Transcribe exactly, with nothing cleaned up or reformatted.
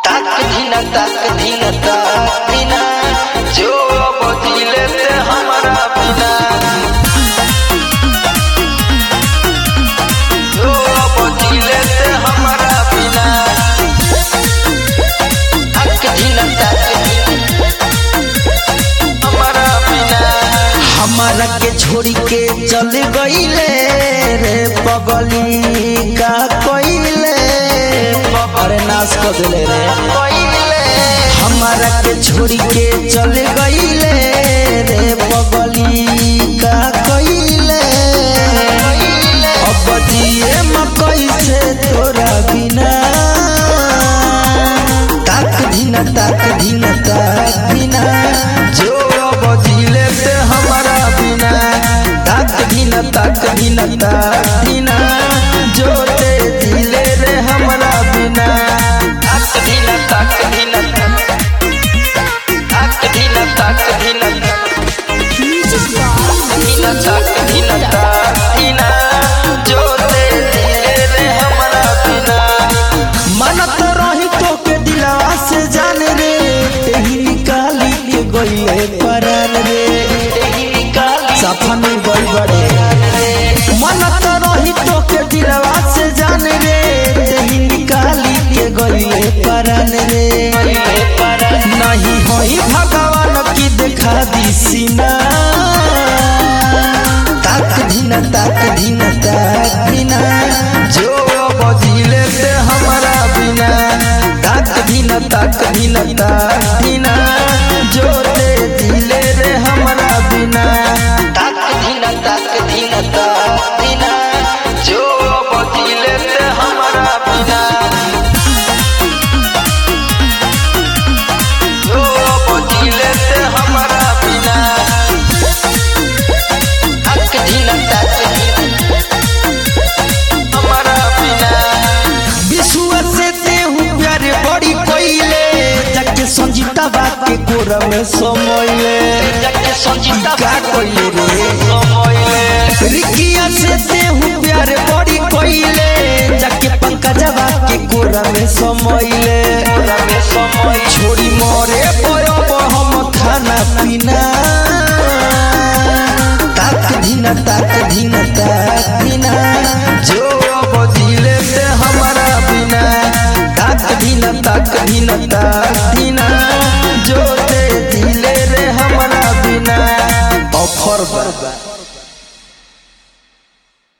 ताक धीना ताक धीना ताक धीना जो बदिले ते हमारा बिना जो बदिले ते हमारा बिना ताक धीना ताक हमारा बिना हमारा के छोड़ी के चल गईले रे पगली का कोइले अरे नाश कर दिले रे हमारा के छोड़ी के चल गईले रे पगली का कोइले अब दिए मकई से तोरा बिना ताक धीना ताक धीना ताक धीना जो बदिले ते हमारा बिना ताक धीना ताक धीना ताक धीना जो ते दिले रे हमारा बिना ताक धीना ताक धीना ताक धीना ताक धीना धीना ताक धीना ताक धीना जो ते दिले रे हमारा बिना मनत रही तो के दिलवा से जान रे तेही निकाली के गईले परान रे सफन गई बड़े मनत रही तो के दिलवा से जान रे तेही निकाली के गईले परान रे नहीं होई भगवान की देखा दी सीना ताक धीना ताक धीना ताक धीना जो बदिले ते हमारा बिना ताक धीना ताक धीना ताक धीना जो ते दिले रे हमारा बिना ताक धीना ताक धीना ताक धीना जो बदिले ते हमारा बिना जो बदिले ते हमारा बिना ताक धीना ताक हमारा बिना विश्व से ते हूँ प्यारे बड़ी कोइले जाके संजीता बात के कोरा में समय